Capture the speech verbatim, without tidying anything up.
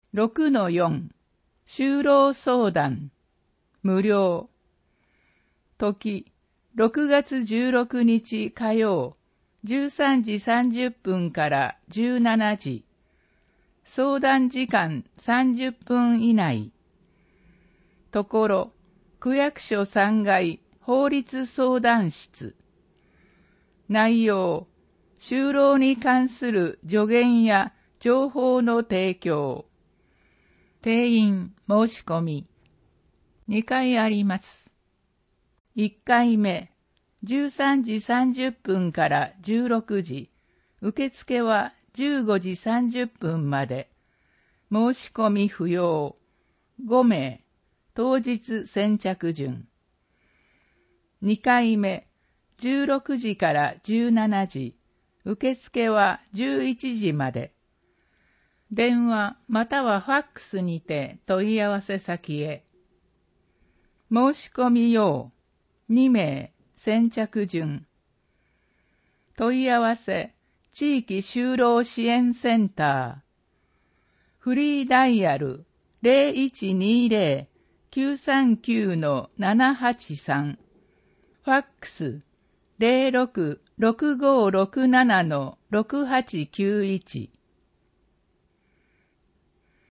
ろくのよん 就労相談無料。時ろくがつじゅうろくにち火曜じゅうさんじさんじゅっぷんからじゅうしちじ。相談時間さんじゅっぷん以内。ところ区役所さんがい法律相談室。内容、就労に関する助言や情報の提供。定員申し込み。にかいあります。いっかいめ、じゅうさんじさんじゅっぷんからじゅうろくじ。受付はじゅうごじさんじゅっぷんまで。申し込み不要。ごめい。当日先着順。にかいめ、じゅうろくじからじゅうしちじ。受付はじゅういちじまで。電話またはファックスにて問い合わせ先へ。申し込み用にめい先着順。問い合わせ地域就労支援センター。フリーダイヤル ゼロいちにゼロ きゅうさんきゅう ななはちさん。ファックス ゼロろく ろくごろくなな ろくはちきゅういち。